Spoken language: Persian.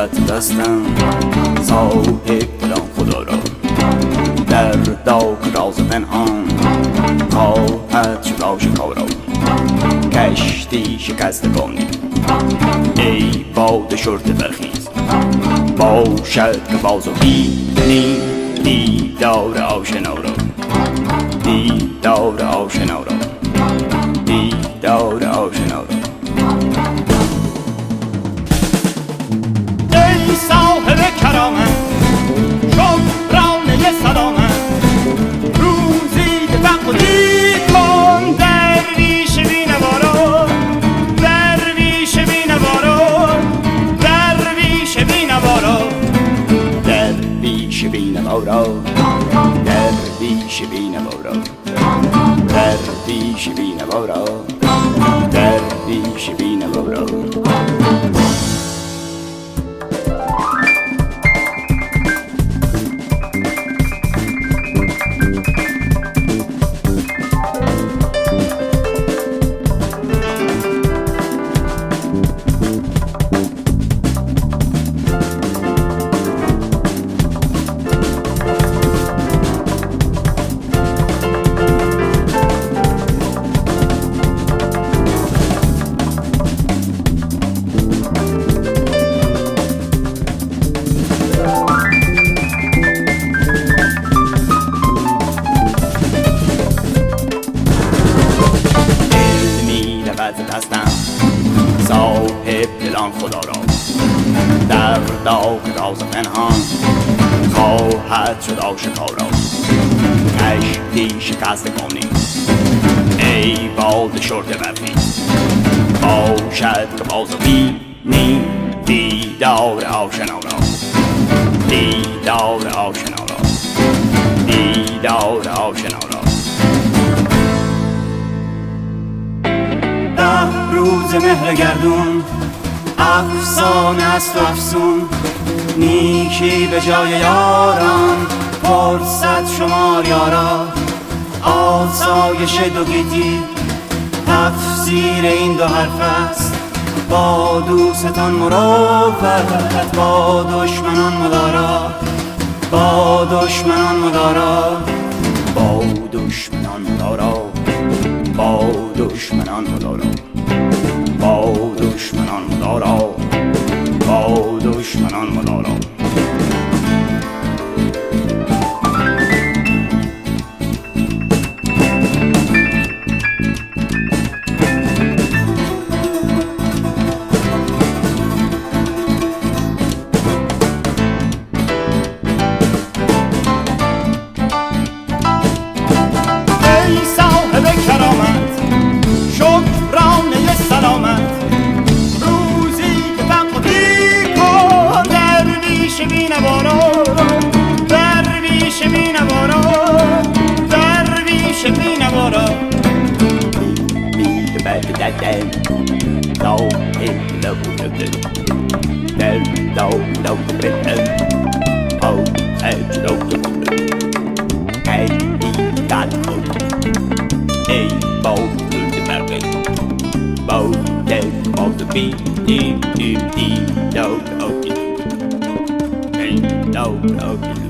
وط دستم صاحب دلان خدا را در داغ راز پنهان خواهد شد آشکارا. کشتی شکستگانی ای باد شرط برخیز، باشد که باز و بینی دیدار آشنا را، دیدار آشنا را، دیدار آشنا را. ای صاحب کرامت شکرانه سلامت، روزی تفقدی کن درویش بینوارا، درویش بینوارا، درویش بینوارا، درویش بینوارا، درویش بینوارا، درویش بینوارا، درویش بینوارا. دستم صاحب دلان خدا را در داغ راز پنهان خواهد شد آشکارا. کشتی شکستگانی ای باد شرط برخیز، باشد که باز و بینی دیدار آشنا را، دیدار آشنا را، دیدار آشنا را. روز مهر گردون افسانه است و افسون، نیکی به جای یاران فرصت شمار یارا. آسایش دو گیتی تفسیر این دو حرف است، با دوستان مروت با دشمنان مدارا، با دشمنان مدارا، با دشمنان مدارا، با دشمنان مدارا، با دشمنان مدارا، با دشمنان مدارا. ای صاحب کرامت شکرانه سلامت، روزی که تفقدی کن درویش بینوارا، درویش بینوارا، درویش بینوارا. Be the bad that day, no in love with it. There no bit. Oh, I don't know. Hey, that good. Hey, both to the market. Both dead of the beat. No, okay. Hey, no, okay.